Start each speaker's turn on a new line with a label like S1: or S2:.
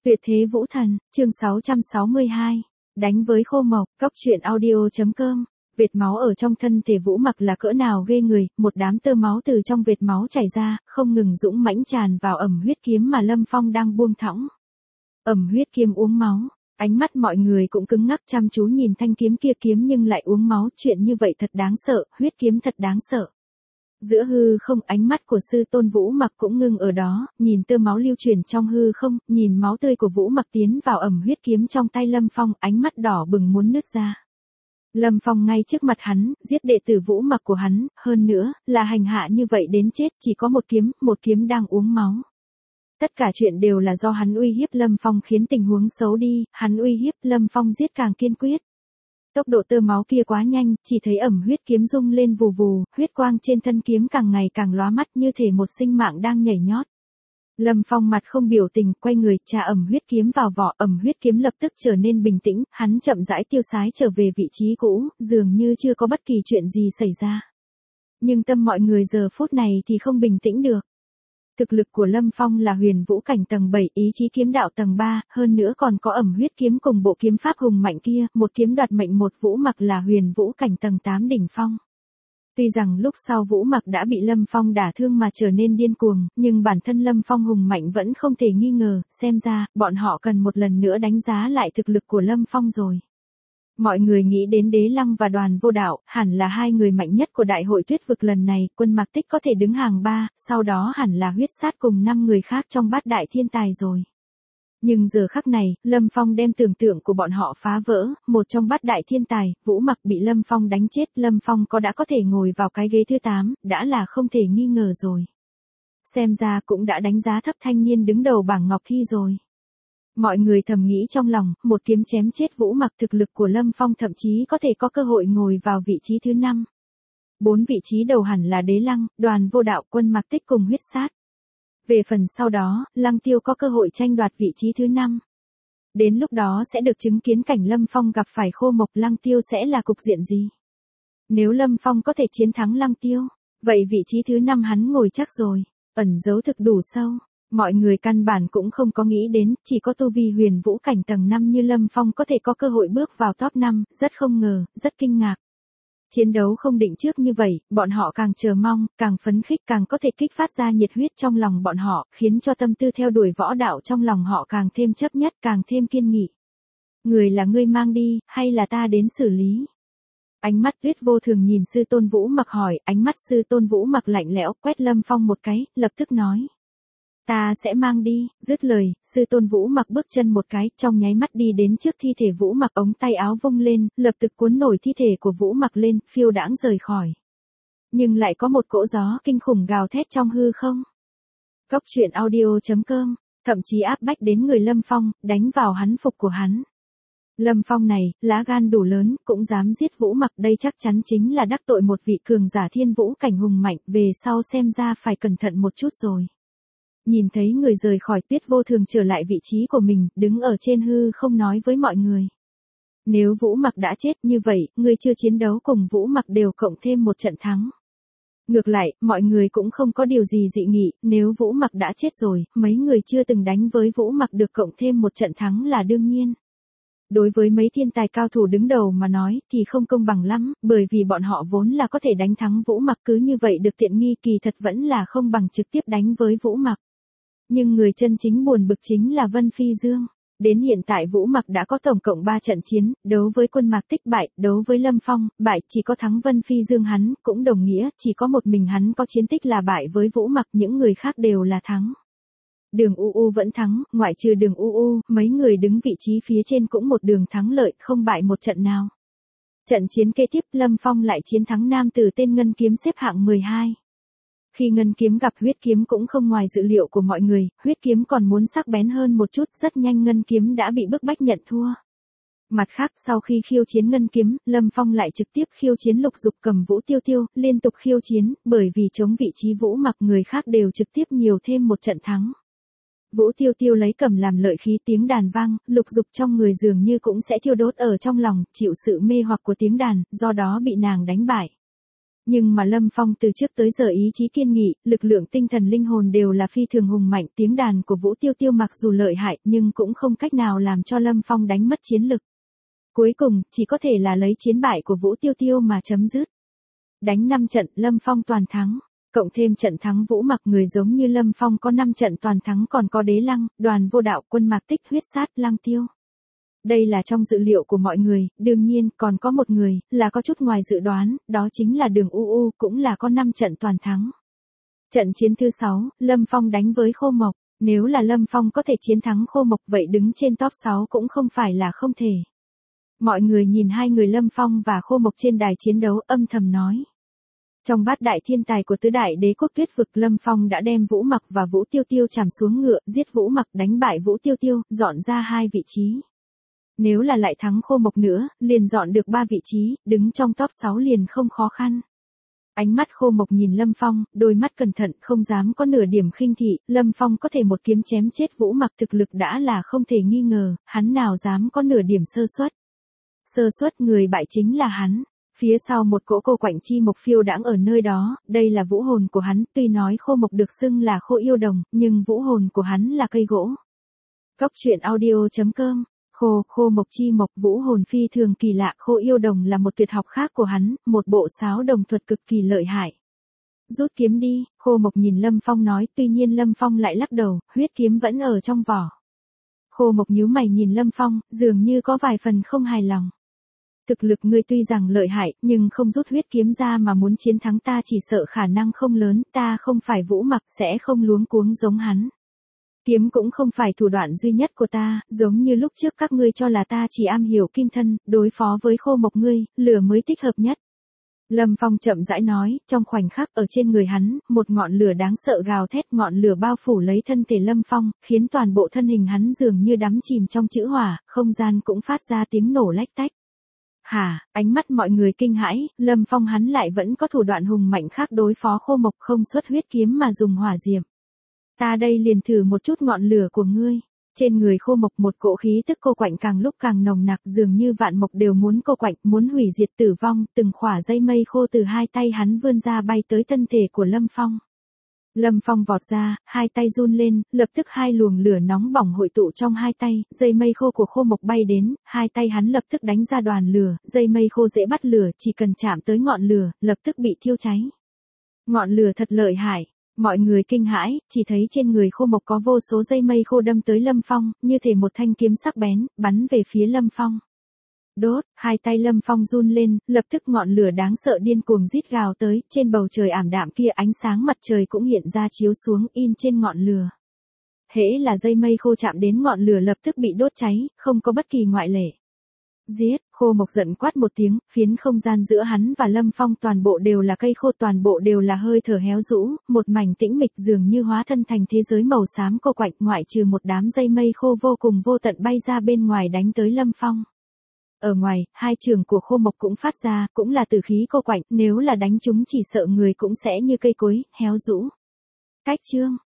S1: Tuyệt thế vũ thần, chương 662. Đánh với khô mộc, cóc truyện audio.com. Vệt máu ở trong thân thể Vũ Mặc là cỡ nào ghê người, một đám tơ máu từ trong vệt máu chảy ra, không ngừng dũng mãnh tràn vào ẩm huyết kiếm mà Lâm Phong đang buông thõng. Ẩm huyết kiếm uống máu, ánh mắt mọi người cũng cứng ngắc chăm chú nhìn thanh kiếm kia, kiếm nhưng lại uống máu, chuyện như vậy thật đáng sợ, huyết kiếm thật đáng sợ. Giữa hư không, ánh mắt của sư tôn Vũ Mặc cũng ngưng ở đó, nhìn tơ máu lưu truyền trong hư không, nhìn máu tươi của Vũ Mặc tiến vào ẩm huyết kiếm trong tay Lâm Phong, ánh mắt đỏ bừng muốn nứt ra. Lâm Phong ngay trước mặt hắn, giết đệ tử Vũ Mặc của hắn, hơn nữa, là hành hạ như vậy đến chết, chỉ có một kiếm đang uống máu. Tất cả chuyện đều là do hắn uy hiếp Lâm Phong khiến tình huống xấu đi, hắn uy hiếp Lâm Phong giết càng kiên quyết. Tốc độ tơ máu kia quá nhanh, chỉ thấy ẩm huyết kiếm rung lên vù vù, huyết quang trên thân kiếm càng ngày càng lóa mắt như thể một sinh mạng đang nhảy nhót. Lâm Phong mặt không biểu tình, quay người, tra ẩm huyết kiếm vào vỏ, ẩm huyết kiếm lập tức trở nên bình tĩnh, hắn chậm rãi tiêu sái trở về vị trí cũ, dường như chưa có bất kỳ chuyện gì xảy ra. Nhưng tâm mọi người giờ phút này thì không bình tĩnh được. Thực lực của Lâm Phong là huyền vũ cảnh tầng 7, ý chí kiếm đạo tầng 3, hơn nữa còn có ẩm huyết kiếm cùng bộ kiếm pháp hùng mạnh kia, một kiếm đoạt mệnh một Vũ Mặc là huyền vũ cảnh tầng 8 đỉnh phong. Tuy rằng lúc sau Vũ Mặc đã bị Lâm Phong đả thương mà trở nên điên cuồng, nhưng bản thân Lâm Phong hùng mạnh vẫn không thể nghi ngờ, xem ra, bọn họ cần một lần nữa đánh giá lại thực lực của Lâm Phong rồi. Mọi người nghĩ đến Đế Lăng và Đoàn Vô Đạo, hẳn là hai người mạnh nhất của đại hội tuyết vực lần này, Quân Mạc Tích có thể đứng hàng 3, sau đó hẳn là Huyết Sát cùng 5 người khác trong bát đại thiên tài rồi. Nhưng giờ khắc này, Lâm Phong đem tưởng tượng của bọn họ phá vỡ, một trong bát đại thiên tài, Vũ Mặc bị Lâm Phong đánh chết, Lâm Phong đã có thể ngồi vào cái ghế thứ 8, đã là không thể nghi ngờ rồi. Xem ra cũng đã đánh giá thấp thanh niên đứng đầu bảng ngọc thi rồi. Mọi người thầm nghĩ trong lòng, một kiếm chém chết Vũ Mặc, thực lực của Lâm Phong thậm chí có thể có cơ hội ngồi vào vị trí thứ 5. 4 vị trí đầu hẳn là Đế Lăng, Đoàn Vô Đạo, Quân Mạc Tích cùng Huyết Sát. Về phần sau đó, Lăng Tiêu có cơ hội tranh đoạt vị trí thứ 5. Đến lúc đó sẽ được chứng kiến cảnh Lâm Phong gặp phải khô mộc, Lăng Tiêu sẽ là cục diện gì? Nếu Lâm Phong có thể chiến thắng Lăng Tiêu, vậy vị trí thứ 5 hắn ngồi chắc rồi, ẩn giấu thực đủ sâu. Mọi người căn bản cũng không có nghĩ đến, chỉ có tu vi huyền vũ cảnh tầng 5 như Lâm Phong có thể có cơ hội bước vào top 5, rất không ngờ, rất kinh ngạc. Chiến đấu không định trước như vậy, bọn họ càng chờ mong, càng phấn khích, càng có thể kích phát ra nhiệt huyết trong lòng bọn họ, khiến cho tâm tư theo đuổi võ đạo trong lòng họ càng thêm chấp nhất, càng thêm kiên nghị. Người là ngươi mang đi, hay là ta đến xử lý? Ánh mắt Tuyết Vô Thường nhìn sư tôn Vũ Mặc hỏi, ánh mắt sư tôn Vũ Mặc lạnh lẽo, quét Lâm Phong một cái, lập tức nói. Ta sẽ mang đi, dứt lời, sư tôn Vũ Mặc bước chân một cái, trong nháy mắt đi đến trước thi thể Vũ Mặc, ống tay áo vung lên, lập tức cuốn nổi thi thể của Vũ Mặc lên, phiêu đãng rời khỏi. Nhưng lại có một cỗ gió kinh khủng gào thét trong hư không. Cóc truyện audio.com, thậm chí áp bách đến người Lâm Phong, đánh vào hắn phục của hắn. Lâm Phong này, lá gan đủ lớn, cũng dám giết Vũ Mặc, đây chắc chắn chính là đắc tội một vị cường giả thiên vũ cảnh hùng mạnh, về sau xem ra phải cẩn thận một chút rồi. Nhìn thấy người rời khỏi, Tuyết Vô Thường trở lại vị trí của mình, đứng ở trên hư không nói với mọi người. Nếu Vũ Mặc đã chết như vậy, người chưa chiến đấu cùng Vũ Mặc đều cộng thêm một trận thắng. Ngược lại, mọi người cũng không có điều gì dị nghị, nếu Vũ Mặc đã chết rồi, mấy người chưa từng đánh với Vũ Mặc được cộng thêm một trận thắng là đương nhiên. Đối với mấy thiên tài cao thủ đứng đầu mà nói thì không công bằng lắm, bởi vì bọn họ vốn là có thể đánh thắng Vũ Mặc, cứ như vậy được tiện nghi kỳ thật vẫn là không bằng trực tiếp đánh với Vũ Mặc. Nhưng người chân chính buồn bực chính là Vân Phi Dương. Đến hiện tại Vũ Mặc đã có tổng cộng 3 trận chiến, đấu với Quân Mạc Tích bại, đấu với Lâm Phong, bại, chỉ có thắng Vân Phi Dương hắn, cũng đồng nghĩa, chỉ có một mình hắn có chiến tích là bại với Vũ Mặc, những người khác đều là thắng. Đường UU vẫn thắng, ngoại trừ Đường UU, mấy người đứng vị trí phía trên cũng một đường thắng lợi, không bại một trận nào. Trận chiến kế tiếp, Lâm Phong lại chiến thắng nam tử tên Ngân Kiếm xếp hạng 12. Khi Ngân Kiếm gặp Huyết Kiếm cũng không ngoài dự liệu của mọi người, Huyết Kiếm còn muốn sắc bén hơn một chút, rất nhanh Ngân Kiếm đã bị bức bách nhận thua. Mặt khác, sau khi khiêu chiến Ngân Kiếm, Lâm Phong lại trực tiếp khiêu chiến Lục Dục cầm Vũ Tiêu Tiêu, liên tục khiêu chiến, bởi vì chống vị trí Vũ Mặc người khác đều trực tiếp nhiều thêm một trận thắng. Vũ Tiêu Tiêu lấy cầm làm lợi khí, tiếng đàn vang, Lục Dục trong người dường như cũng sẽ thiêu đốt ở trong lòng, chịu sự mê hoặc của tiếng đàn, do đó bị nàng đánh bại. Nhưng mà Lâm Phong từ trước tới giờ ý chí kiên nghị, lực lượng tinh thần linh hồn đều là phi thường hùng mạnh, tiếng đàn của Vũ Tiêu Tiêu mặc dù lợi hại nhưng cũng không cách nào làm cho Lâm Phong đánh mất chiến lực. Cuối cùng, chỉ có thể là lấy chiến bại của Vũ Tiêu Tiêu mà chấm dứt. Đánh 5 trận, Lâm Phong toàn thắng. Cộng thêm trận thắng Vũ Mặc, người giống như Lâm Phong có 5 trận toàn thắng, còn có Đế Lăng, Đoàn Vô Đạo, Quân Mạc Tích, Huyết Sát, Lăng Tiêu. Đây là trong dự liệu của mọi người, đương nhiên còn có một người là có chút ngoài dự đoán, đó chính là Đường UU, cũng là có 5 trận toàn thắng. Trận chiến thứ 6, Lâm Phong đánh với Khô Mộc. Nếu là Lâm Phong có thể chiến thắng Khô Mộc vậy đứng trên top 6 cũng không phải là không thể. Mọi người nhìn hai người Lâm Phong và Khô Mộc trên đài chiến đấu âm thầm nói. Trong bát đại thiên tài của tứ đại đế quốc Tuyết vực, Lâm Phong đã đem Vũ Mặc và Vũ Tiêu Tiêu trảm xuống ngựa, giết Vũ Mặc, đánh bại Vũ Tiêu Tiêu, dọn ra 2 vị trí. Nếu là lại thắng Khô Mộc nữa, liền dọn được 3 vị trí, đứng trong top 6 liền không khó khăn. Ánh mắt Khô Mộc nhìn Lâm Phong, đôi mắt cẩn thận, không dám có nửa điểm khinh thị, Lâm Phong có thể một kiếm chém chết Vũ Mặc thực lực đã là không thể nghi ngờ, hắn nào dám có nửa điểm sơ suất. Sơ suất người bại chính là hắn. Phía sau một cỗ cô quạnh chi mộc phiêu đãng ở nơi đó, đây là vũ hồn của hắn, tuy nói Khô Mộc được xưng là Khô Yêu Đồng, nhưng vũ hồn của hắn là cây gỗ. Cóc truyện audio.com. Khô Mộc chi mộc, vũ hồn phi thường kỳ lạ, Khô Yêu Đồng là một tuyệt học khác của hắn, một bộ sáo đồng thuật cực kỳ lợi hại. Rút kiếm đi, Khô Mộc nhìn Lâm Phong nói, tuy nhiên Lâm Phong lại lắc đầu, huyết kiếm vẫn ở trong vỏ. Khô Mộc nhíu mày nhìn Lâm Phong, dường như có vài phần không hài lòng. Thực lực ngươi tuy rằng lợi hại, nhưng không rút huyết kiếm ra mà muốn chiến thắng ta chỉ sợ khả năng không lớn, ta không phải Vũ Mặc sẽ không luống cuống giống hắn. Kiếm cũng không phải thủ đoạn duy nhất của ta, giống như lúc trước các ngươi cho là ta chỉ am hiểu kim thân, đối phó với Khô Mộc ngươi, lửa mới thích hợp nhất. Lâm Phong chậm rãi nói, trong khoảnh khắc ở trên người hắn, một ngọn lửa đáng sợ gào thét, ngọn lửa bao phủ lấy thân thể Lâm Phong, khiến toàn bộ thân hình hắn dường như đắm chìm trong chữ hỏa, không gian cũng phát ra tiếng nổ lách tách. Hả, ánh mắt mọi người kinh hãi, Lâm Phong hắn lại vẫn có thủ đoạn hùng mạnh khác đối phó Khô Mộc, không xuất huyết kiếm mà dùng hỏa diệm. Ta đây liền thử một chút ngọn lửa của ngươi. Trên người Khô Mộc một cỗ khí tức cô quạnh càng lúc càng nồng nặc, dường như vạn mộc đều muốn cô quạnh, muốn hủy diệt tử vong, từng khỏa dây mây khô từ hai tay hắn vươn ra bay tới thân thể của Lâm Phong. Lâm Phong vọt ra, hai tay run lên, lập tức hai luồng lửa nóng bỏng hội tụ trong hai tay, dây mây khô của Khô Mộc bay đến, hai tay hắn lập tức đánh ra đoàn lửa, dây mây khô dễ bắt lửa, chỉ cần chạm tới ngọn lửa, lập tức bị thiêu cháy. Ngọn lửa thật lợi hại. Mọi người kinh hãi, chỉ thấy trên người Khô Mộc có vô số dây mây khô đâm tới Lâm Phong, như thể một thanh kiếm sắc bén, bắn về phía Lâm Phong. Đốt, hai tay Lâm Phong run lên, lập tức ngọn lửa đáng sợ điên cuồng rít gào tới, trên bầu trời ảm đạm kia ánh sáng mặt trời cũng hiện ra chiếu xuống in trên ngọn lửa. Hễ là dây mây khô chạm đến ngọn lửa lập tức bị đốt cháy, không có bất kỳ ngoại lệ. Giết, Khô Mộc giận quát một tiếng, phiến không gian giữa hắn và Lâm Phong toàn bộ đều là cây khô, toàn bộ đều là hơi thở héo rũ, một mảnh tĩnh mịch dường như hóa thân thành thế giới màu xám cô quạnh, ngoại trừ một đám dây mây khô vô cùng vô tận bay ra bên ngoài đánh tới Lâm Phong. Ở ngoài, hai trường của Khô Mộc cũng phát ra, cũng là tử khí cô quạnh, nếu là đánh chúng chỉ sợ người cũng sẽ như cây cối, héo rũ. Cách chương.